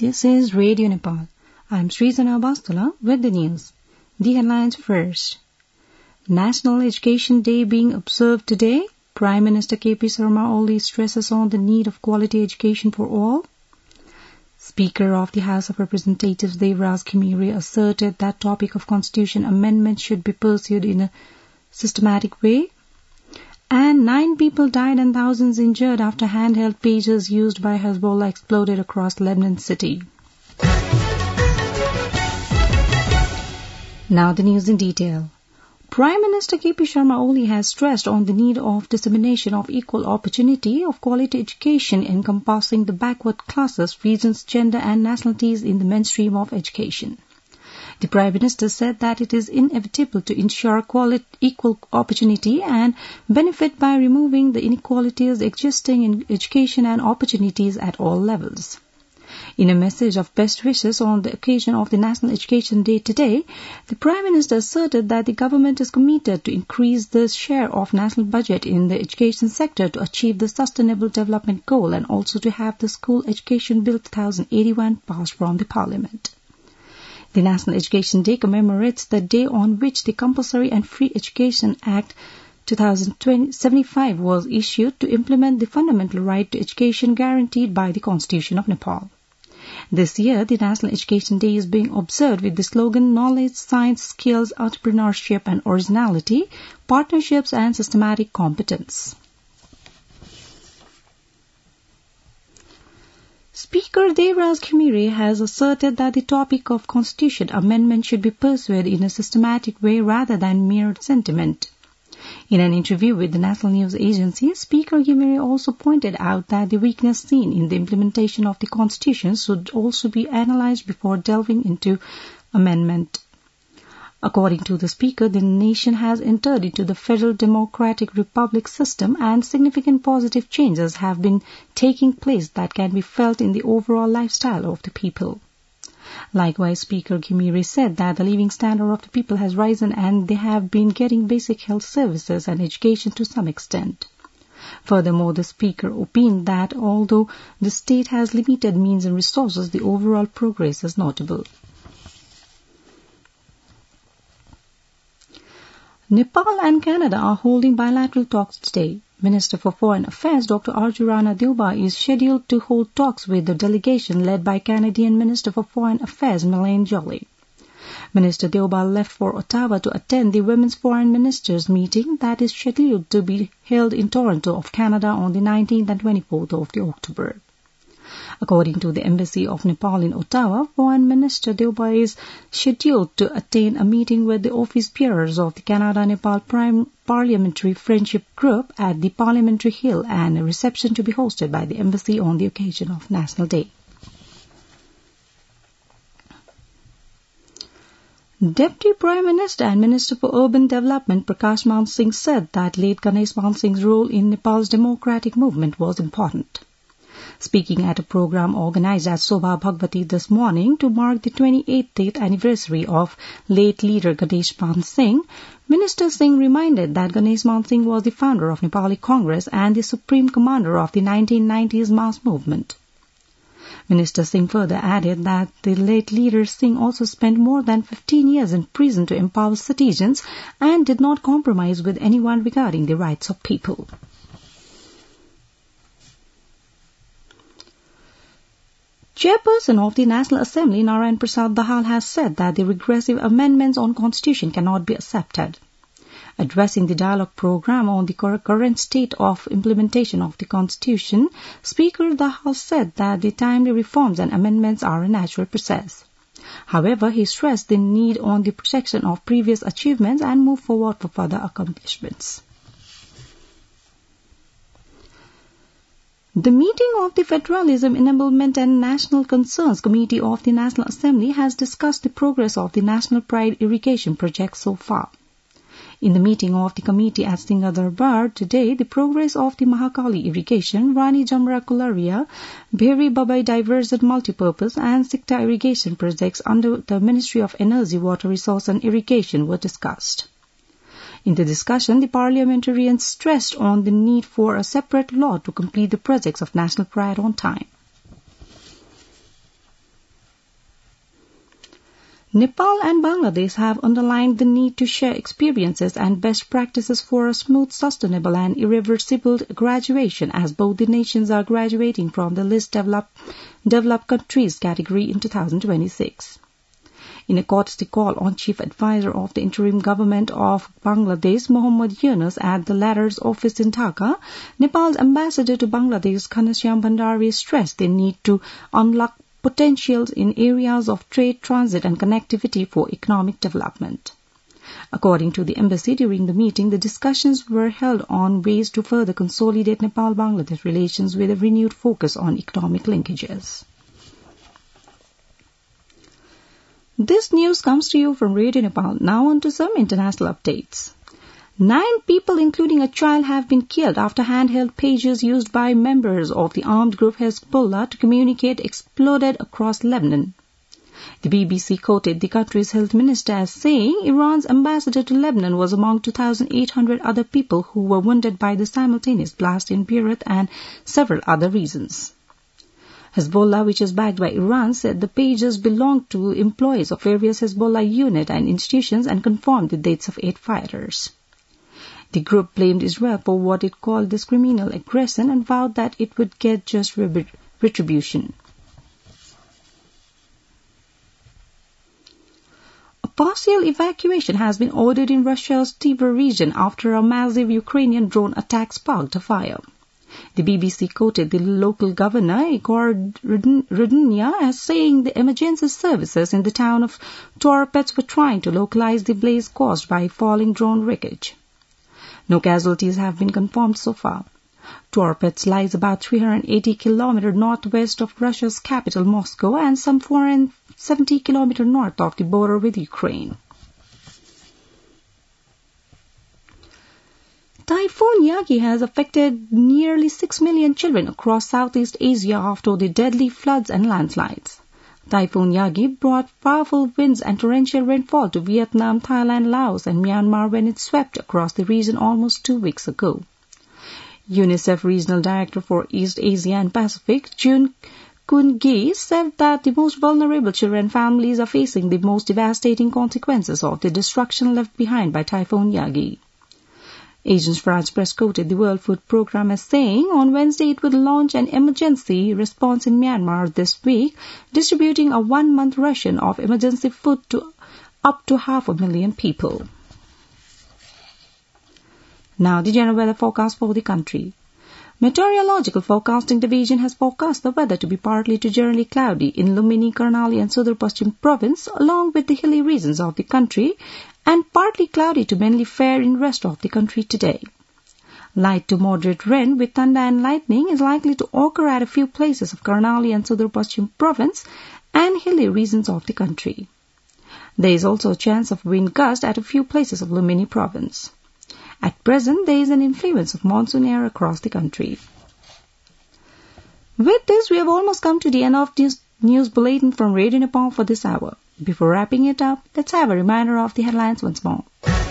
This is Radio Nepal. I am Srizana Bastula with the news. The headlines first. National Education Day being observed today. Prime Minister KP Sharma Oli stresses on the need of quality education for all. Speaker of the House of Representatives Devraj Khemiri asserted that topic of constitution amendment should be pursued in a systematic way. And 9 people died and thousands injured after handheld pagers used by Hezbollah exploded across Lebanon city. Now the news in detail. Prime Minister KP Sharma Oli has stressed on the need of dissemination of equal opportunity of quality education encompassing the backward classes, regions, gender and nationalities in the mainstream of education. The Prime Minister said that it is inevitable to ensure equal opportunity and benefit by removing the inequalities existing in education and opportunities at all levels. In a message of best wishes on the occasion of the National Education Day today, the Prime Minister asserted that the government is committed to increase the share of national budget in the education sector to achieve the Sustainable Development Goal and also to have the School Education Bill 2081 passed from the Parliament. The National Education Day commemorates the day on which the Compulsory and Free Education Act 2075 was issued to implement the fundamental right to education guaranteed by the Constitution of Nepal. This year, the National Education Day is being observed with the slogan Knowledge, Science, Skills, Entrepreneurship and Originality, Partnerships and Systematic Competence. Speaker Devraj Khemiri has asserted that the topic of constitution amendment should be pursued in a systematic way rather than mere sentiment. In an interview with the National News Agency, Speaker Khemiri also pointed out that the weakness seen in the implementation of the constitution should also be analyzed before delving into amendment. According to the Speaker, the nation has entered into the Federal Democratic Republic system and significant positive changes have been taking place that can be felt in the overall lifestyle of the people. Likewise, Speaker Khemiri said that the living standard of the people has risen and they have been getting basic health services and education to some extent. Furthermore, the Speaker opined that although the state has limited means and resources, the overall progress is notable. Nepal and Canada are holding bilateral talks today. Minister for Foreign Affairs Dr. Arjun Rana Deuba is scheduled to hold talks with the delegation led by Canadian Minister for Foreign Affairs Melaine Joly. Minister Deuba left for Ottawa to attend the Women's Foreign Ministers meeting that is scheduled to be held in Toronto of Canada on the 19th and 24th of October. According to the Embassy of Nepal in Ottawa, Foreign Minister Deuba is scheduled to attend a meeting with the office bearers of the Canada-Nepal Parliamentary Friendship Group at the Parliamentary Hill and a reception to be hosted by the Embassy on the occasion of National Day. Deputy Prime Minister and Minister for Urban Development Prakash Man Singh said that late Ganesh Man Singh's role in Nepal's democratic movement was important. Speaking at a program organized at Sobha Bhagwati this morning to mark the 28th anniversary of late leader Ganesh Man Singh, Minister Singh reminded that Ganesh Man Singh was the founder of Nepali Congress and the supreme commander of the 1990s mass movement. Minister Singh further added that the late leader Singh also spent more than 15 years in prison to empower citizens and did not compromise with anyone regarding the rights of people. Chairperson of the National Assembly, Narayan Prasad Dahal, has said that the regressive amendments on Constitution cannot be accepted. Addressing the dialogue program on the current state of implementation of the Constitution, Speaker Dahal said that the timely reforms and amendments are a natural process. However, he stressed the need on the protection of previous achievements and move forward for further accomplishments. The meeting of the Federalism, Enablement and National Concerns Committee of the National Assembly has discussed the progress of the National Pride Irrigation Project so far. In the meeting of the committee at Singadarbar today, the progress of the Mahakali Irrigation, Rani Jamra Kularia, Bheri Babai Diversion Multipurpose and Sikta irrigation projects under the Ministry of Energy, Water Resource and Irrigation were discussed. In the discussion, the parliamentarians stressed on the need for a separate law to complete the projects of national pride on time. Nepal and Bangladesh have underlined the need to share experiences and best practices for a smooth, sustainable and irreversible graduation, as both the nations are graduating from the least developed countries category in 2026. In a courtesy call on Chief Advisor of the Interim Government of Bangladesh, Mohammad Yunus, at the latter's office in Dhaka, Nepal's ambassador to Bangladesh, Ghanshyam Bhandari, stressed the need to unlock potentials in areas of trade, transit and connectivity for economic development. According to the embassy, during the meeting, the discussions were held on ways to further consolidate Nepal-Bangladesh relations with a renewed focus on economic linkages. This news comes to you from Radio Nepal. Now on to some international updates. 9 people, including a child, have been killed after handheld pages used by members of the armed group Hezbollah to communicate exploded across Lebanon. The BBC quoted the country's health minister as saying Iran's ambassador to Lebanon was among 2,800 other people who were wounded by the simultaneous blast in Beirut and several other reasons. Hezbollah, which is backed by Iran, said the pages belonged to employees of various Hezbollah units and institutions and confirmed the dates of 8 fighters. The group blamed Israel for what it called this criminal aggression and vowed that it would get just retribution. A partial evacuation has been ordered in Russia's Tver region after a massive Ukrainian drone attack sparked a fire. The BBC quoted the local governor, Igor Rudynia, as saying the emergency services in the town of Toropets were trying to localize the blaze caused by falling drone wreckage. No casualties have been confirmed so far. Toropets lies about 380 km northwest of Russia's capital Moscow and some 470 km north of the border with Ukraine. Typhoon Yagi has affected nearly 6 million children across Southeast Asia after the deadly floods and landslides. Typhoon Yagi brought powerful winds and torrential rainfall to Vietnam, Thailand, Laos and Myanmar when it swept across the region almost 2 weeks ago. UNICEF Regional Director for East Asia and Pacific, Jun Kun-gi, said that the most vulnerable children and families are facing the most devastating consequences of the destruction left behind by Typhoon Yagi. Agence France-Presse quoted the World Food Programme as saying on Wednesday it would launch an emergency response in Myanmar this week, distributing a 1-month ration of emergency food to up to 500,000 people. Now the general weather forecast for the country. Meteorological Forecasting Division has forecast the weather to be partly to generally cloudy in Lumini, Karnali and Sudar Paschim Province along with the hilly regions of the country and partly cloudy to mainly fair in rest of the country today. Light to moderate rain with thunder and lightning is likely to occur at a few places of Karnali and Sudar Paschim Province and hilly regions of the country. There is also a chance of wind gust at a few places of Lumini Province. At present, there is an influence of monsoon air across the country. With this, we have almost come to the end of this news bulletin from Radio Nepal for this hour. Before wrapping it up, let's have a reminder of the headlines once more.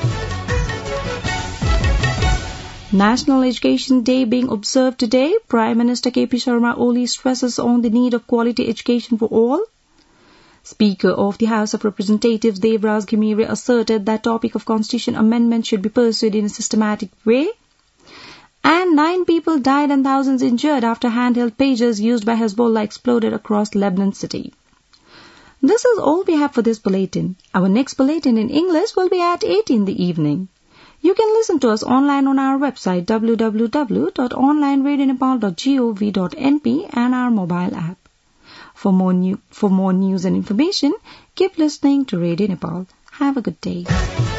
National Education Day being observed today. Prime Minister KP Sharma Oli stresses on the need of quality education for all. Speaker of the House of Representatives Devraj Ghimire asserted that topic of constitution amendment should be pursued in a systematic way. And 9 people died and thousands injured after handheld pagers used by Hezbollah exploded across Lebanon city. This is all we have for this bulletin. Our next bulletin in English will be at 8 in the evening. You can listen to us online on our website www.onlineradionepal.gov.np and our mobile app. For more news and information, keep listening to Radio Nepal. Have a good day.